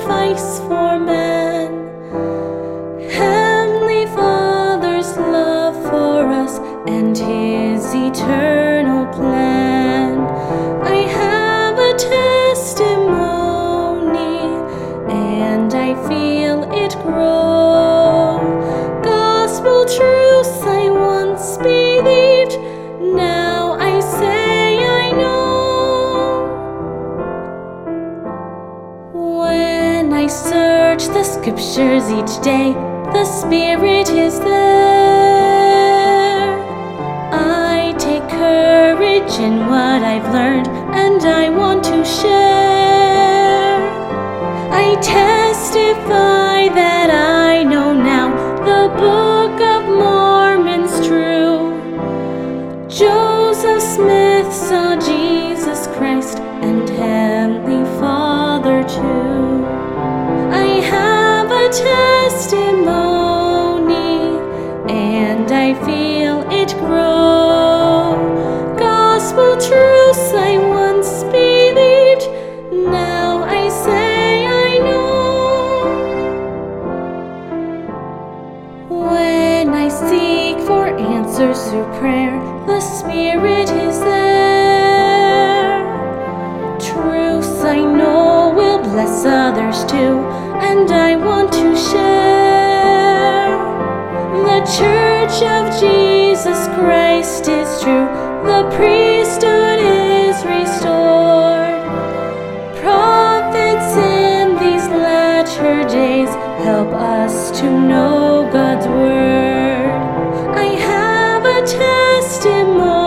sacrifice for man. Heavenly Father's love for us and His eternal plan. I have a testimony, and I feel it grow. Gospel truths I once believed, now I say I know. When I search the scriptures each day, the Spirit is there. I take courage in what I've learned, and I want to share. I testify that I know now the Book of Mormon's true. Joseph Smith saw Jesus Christ and Heavenly Father too. I have a testimony, and I feel it grow. Gospel truths I once believed, now I say I know. When I seek for answers through prayer, the Spirit is there. Truths I know will bless others too, and I want to share. The Church of Jesus Christ is true, the priesthood is restored. Prophets in these latter days help us to know God's word. I have a testimony,